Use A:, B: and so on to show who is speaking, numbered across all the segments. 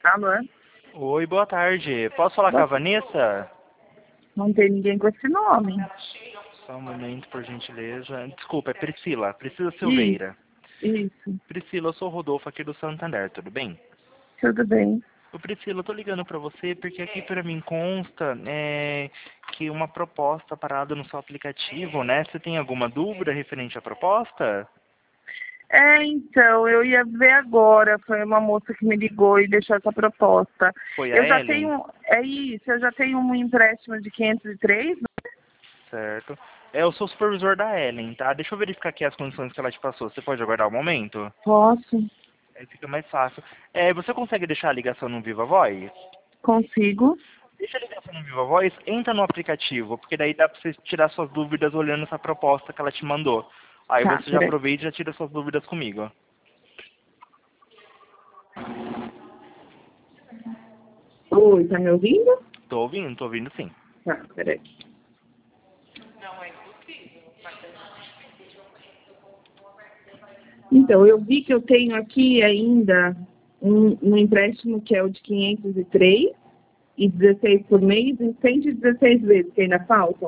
A: Alô?
B: Oi, boa tarde. Posso falar com a Vanessa?
A: Não tem ninguém com esse nome.
B: Só um momento, por gentileza. Desculpa, é Priscila. Priscila
A: Isso,
B: Silveira.
A: isso.
B: Priscila, eu sou o Rodolfo aqui do Santander, tudo bem?
A: Tudo bem.
B: Ô Priscila, eu tô ligando pra você porque aqui pra mim consta que uma proposta parada no seu aplicativo, né? Você tem alguma dúvida referente à proposta?
A: Então, eu ia ver agora. Foi uma moça que me ligou e deixou essa proposta.
B: Foi a
A: Eu já
B: Ellen?
A: tenho, eu já tenho um empréstimo de 503.
B: Certo. Eu sou o supervisor da Ellen, tá? Deixa eu verificar aqui as condições que ela te passou. Você pode aguardar um momento?
A: Posso?
B: Aí fica mais fácil. Você consegue deixar a ligação no Viva Voz?
A: Consigo?
B: Deixa a ligação no Viva Voz, entra no aplicativo, porque daí dá pra você tirar suas dúvidas olhando essa proposta que ela te mandou. Aí
A: Tá,
B: você já
A: peraí.
B: aproveita e já tira suas dúvidas comigo.
A: Oi, tá me ouvindo?
B: Tô ouvindo sim.
A: Tá, peraí. Então, eu vi que eu tenho aqui ainda um empréstimo que é o de 503,16 por mês e 116 vezes, que ainda faltam.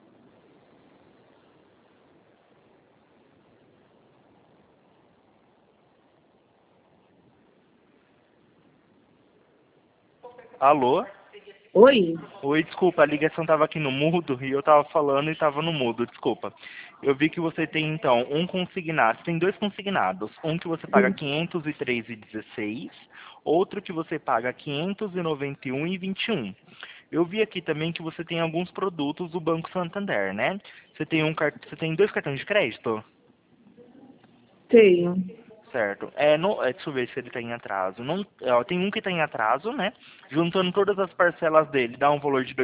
B: Alô?
A: Oi?
B: Oi, desculpa, a ligação tava aqui no mudo e eu tava falando e tava no mudo, desculpa. Eu vi que você tem então um consignado, você tem dois consignados, um que você paga 503,16, outro que você paga 591,21. Eu vi aqui também que você tem alguns produtos do Banco Santander, né? Você tem dois cartões de crédito?
A: Tenho.
B: Certo. Deixa eu ver se ele está em atraso. Não, tem um que está em atraso, né? Juntando todas as parcelas dele, dá um valor de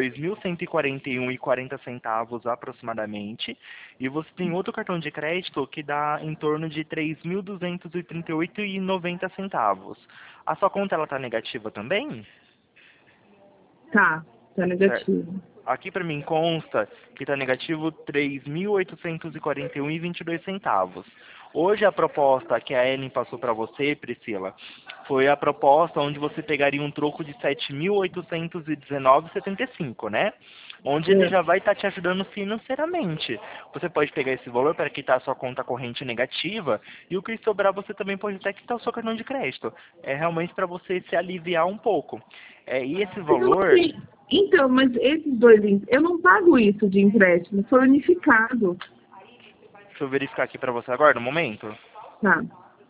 B: 2.141,40 aproximadamente. E você tem outro cartão de crédito que dá em torno de 3.238,90. A sua conta ela está negativa também?
A: Tá
B: Certo.
A: negativo.
B: Aqui para mim consta que está negativo 3.841,22. Hoje a proposta que a Ellen passou para você, Priscila, foi a proposta onde você pegaria um troco de 7.819,75, né? Onde ele já vai estar te ajudando financeiramente. Você pode pegar esse valor para quitar a sua conta corrente negativa e o que sobrar você também pode até quitar o seu cartão de crédito. É realmente para você se aliviar um pouco. E esse
A: Mas eu não
B: valor...
A: sei. Então, mas esses dois, eu não pago isso de empréstimo, foi unificado.
B: Deixa eu verificar aqui para você agora, no momento.
A: Tá.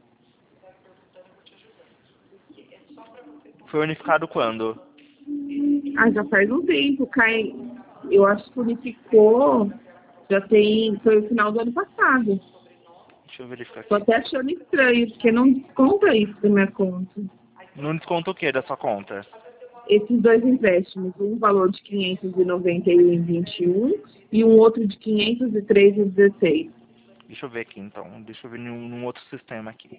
B: Foi unificado quando?
A: Já faz um tempo, eu acho que unificou, foi o final do ano passado.
B: Deixa eu verificar
A: Tô
B: aqui.
A: até achando estranho, porque não desconta isso da minha conta.
B: Não desconta o que da sua conta?
A: Esses dois empréstimos, um valor de 591,21 e um outro de 503,16.
B: Deixa eu ver aqui então. Deixa eu ver num outro sistema aqui.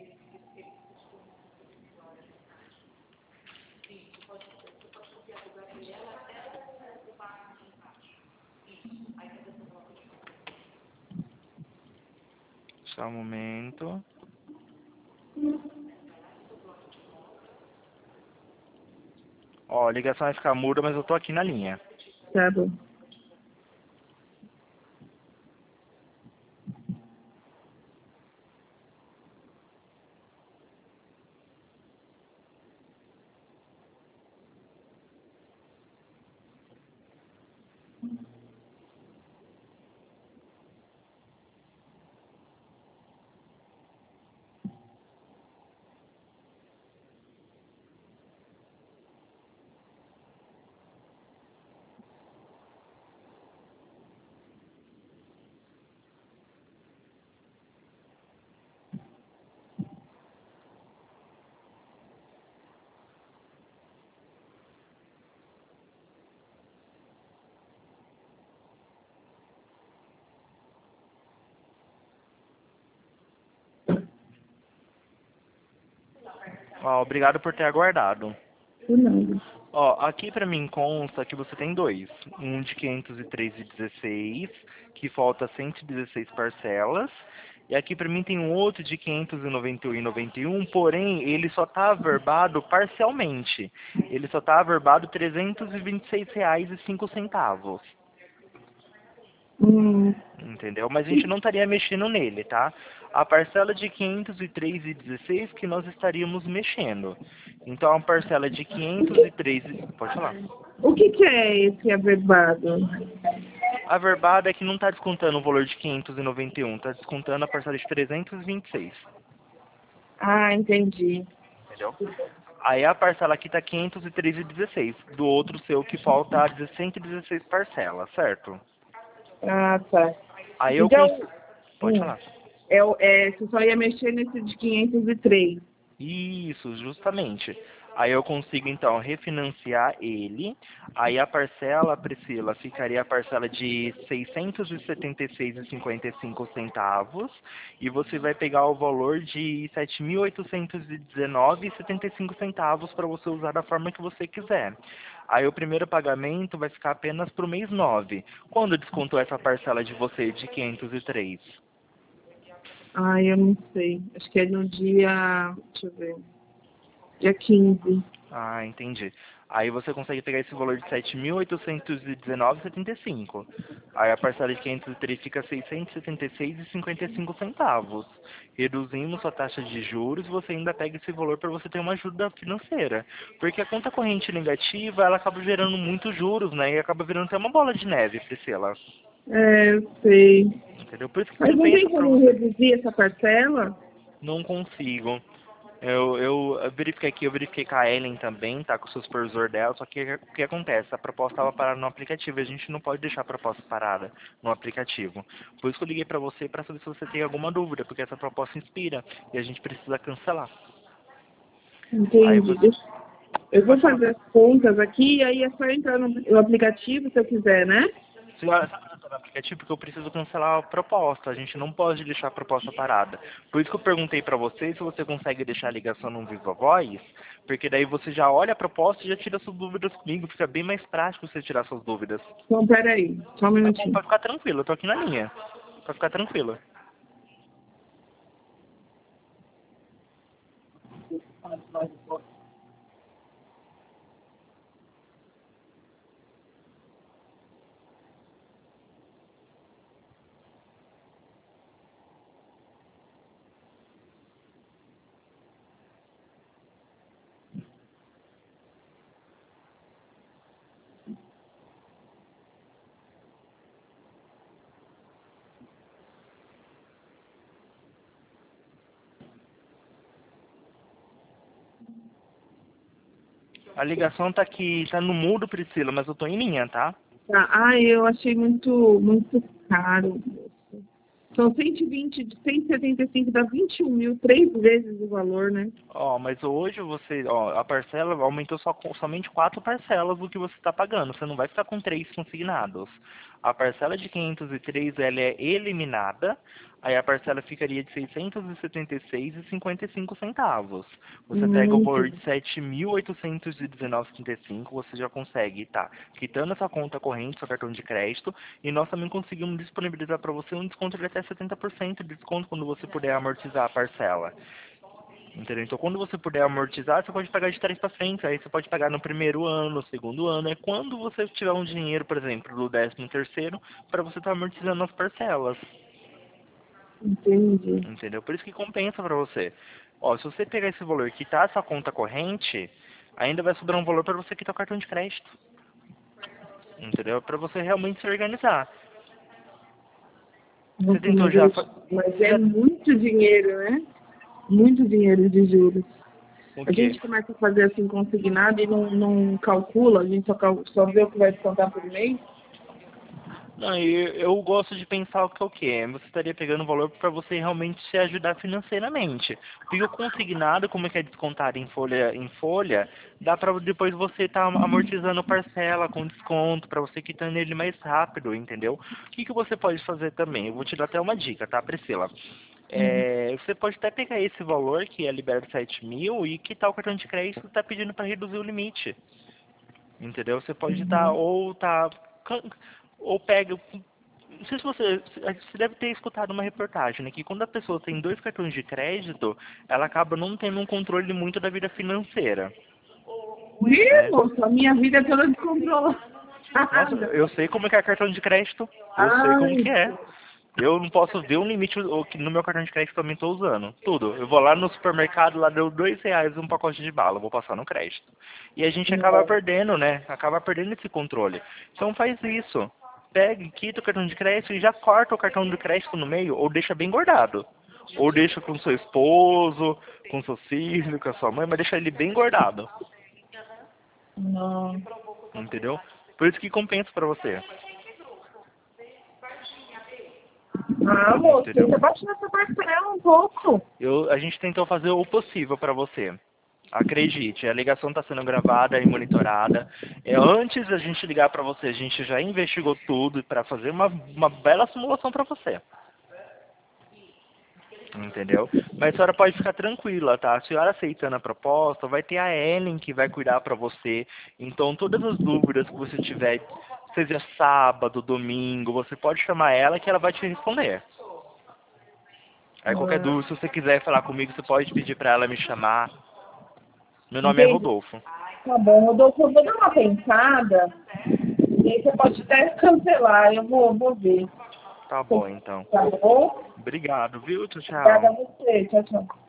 B: Só um momento. Ó, a ligação vai ficar muda, mas eu tô aqui na linha.
A: Tá bom.
B: Ó, obrigado por ter aguardado.
A: Por nada.
B: Ó, aqui pra mim consta que você tem dois. Um de 503,16, que falta 116 parcelas, E aqui para mim tem um outro de 591,91, porém ele só está averbado parcialmente. Ele só está averbado R$ 326,05. Entendeu? Mas a gente não estaria mexendo nele, tá? A parcela de 503,16 que nós estaríamos mexendo. Então a parcela de 503, pode falar.
A: O que é esse averbado?
B: A verbada é que não está descontando o valor de 591, está descontando a parcela de 326.
A: Ah, entendi.
B: Entendeu? Aí a parcela aqui está 503,16. Do outro seu que falta 116 parcelas, certo?
A: Ah, tá.
B: Aí eu
A: Então,
B: pode falar.
A: você só ia mexer nesse de 503.
B: Isso, justamente. Aí eu consigo então refinanciar ele. Aí a parcela, Priscila, ficaria a parcela de R$ 676,55 e você vai pegar o valor de R$ 7.819,75 para você usar da forma que você quiser. Aí o primeiro pagamento vai ficar apenas para o mês 9. Quando descontou essa parcela de você de 503?
A: Ah, eu não sei. Acho que é no dia, deixa eu ver, dia 15.
B: Ah, entendi. Aí você consegue pegar esse valor de 7.819,75. Aí a parcela de 503 fica 676,55. Reduzimos sua taxa de juros, você ainda pega esse valor para você ter uma ajuda financeira. Porque a conta corrente negativa, ela acaba gerando muitos juros, né? E acaba virando até uma bola de neve, Priscila.
A: Eu sei.
B: Entendeu? Por isso que
A: Mas não
B: compensa
A: tem
B: para
A: como
B: você.
A: reduzir essa parcela?
B: Não consigo. Eu verifiquei aqui, eu verifiquei com a Ellen também, tá com o supervisor dela, só que o que acontece? A proposta estava parada no aplicativo e a gente não pode deixar a proposta parada no aplicativo. Por isso que eu liguei para você para saber se você tem alguma dúvida, porque essa proposta inspira e a gente precisa cancelar. Aí
A: Entendi.
B: você
A: Eu vou
B: pode falar.
A: fazer as contas aqui e aí é só entrar no aplicativo se eu quiser, né?
B: Senhora, sabe que eu tô no aplicativo porque eu preciso cancelar a proposta. A gente não pode deixar a proposta parada. Por isso que eu perguntei pra você se você consegue deixar a ligação no Viva Voz, porque daí você já olha a proposta e já tira suas dúvidas comigo. Fica bem mais prático você tirar suas dúvidas.
A: Então, peraí, só um
B: Tá bom,
A: minutinho.
B: pode ficar tranquilo. Eu tô aqui na linha. Pode ficar tranquilo. A ligação tá aqui, tá no mudo, Priscila, mas eu tô em linha, tá?
A: Tá. Ah, eu achei muito caro. São 120, 175, dá 21 mil, 3 vezes o valor, né?
B: Ó, mas hoje você, ó, a parcela aumentou somente 4 parcelas do que você está pagando. Você não vai ficar com 3 consignados. A parcela de 503 ela é eliminada, aí a parcela ficaria de 676,55. Você pega o valor
A: Muito.
B: de 7.819,75, você já consegue, tá? Quitando essa conta corrente, seu cartão de crédito, e nós também conseguimos disponibilizar para você um desconto de até 70% de desconto quando você puder amortizar a parcela. Entendeu? Então, quando você puder amortizar, você pode pagar de trás para frente. Aí você pode pagar no primeiro ano, no segundo ano. É quando você tiver um dinheiro, por exemplo, do 13º, para você estar amortizando as parcelas.
A: Entendi.
B: Entendeu? Por isso que compensa para você. Ó, se você pegar esse valor e quitar essa conta corrente, ainda vai sobrar um valor para você quitar o cartão de crédito. Entendeu? Para você realmente se organizar. Você
A: Nossa,
B: tentou já...
A: mas
B: Você
A: é
B: já...
A: muito dinheiro, né? Muito dinheiro de juros.
B: O
A: A
B: quê?
A: gente começa a fazer assim consignado e não calcula, a gente só vê o que vai descontar por mês.
B: Não, eu gosto de pensar o que é o quê? Você estaria pegando valor para você realmente se ajudar financeiramente. Porque o consignado, como é que é descontado em folha, dá para depois você estar amortizando parcela com desconto, para você quitando ele mais rápido, entendeu? O que você pode fazer também? Eu vou te dar até uma dica, tá, Priscila? Você pode até pegar esse valor, que é liberado 7 mil, e quitar o cartão de crédito que está pedindo para reduzir o limite. Entendeu? Você pode estar, ou pega, Não sei se você deve ter escutado uma reportagem, né, que quando a pessoa tem 2 cartões de crédito, ela acaba não tendo um controle muito da vida financeira,
A: Ih,
B: né?
A: moça, a minha vida é toda descontrolada.
B: Nossa, eu sei como é que é cartão de crédito, eu sei como
A: Ai,
B: que é. Eu não posso ver um limite que no meu cartão de crédito eu também estou usando. Tudo. Eu vou lá no supermercado, lá deu R$ 2 um pacote de bala, eu vou passar no crédito. E a gente acaba
A: não.
B: perdendo, né? Acaba perdendo esse controle. Então faz isso. Pega, quita o cartão de crédito e já corta o cartão de crédito no meio, ou deixa bem guardado. Ou deixa com seu esposo, com seu filho, com a sua mãe, mas deixa ele bem guardado.
A: Não.
B: Entendeu? Por isso que compensa pra você.
A: Ah, moça,
B: Entendeu?
A: você bate nessa parcela um pouco.
B: A gente tentou fazer o possível para você. Acredite, a ligação está sendo gravada e monitorada. Antes da gente ligar para você, a gente já investigou tudo para fazer uma bela simulação para você. Entendeu? Mas a senhora pode ficar tranquila, tá? A senhora aceitando a proposta, vai ter a Ellen que vai cuidar para você. Então, todas as dúvidas que você tiver, seja sábado, domingo, você pode chamar ela que ela vai te responder. Aí qualquer
A: Ah,
B: dúvida, se você quiser falar comigo, você pode pedir para ela me chamar. Meu nome é
A: entendi.
B: Rodolfo.
A: Tá bom, Rodolfo, eu vou dar uma pensada. E aí você pode até cancelar, eu vou ver.
B: Tá bom, então.
A: Tá bom?
B: Obrigado, viu? Tchau,
A: Obrigada a
B: tchau.
A: você. Tchau, tchau.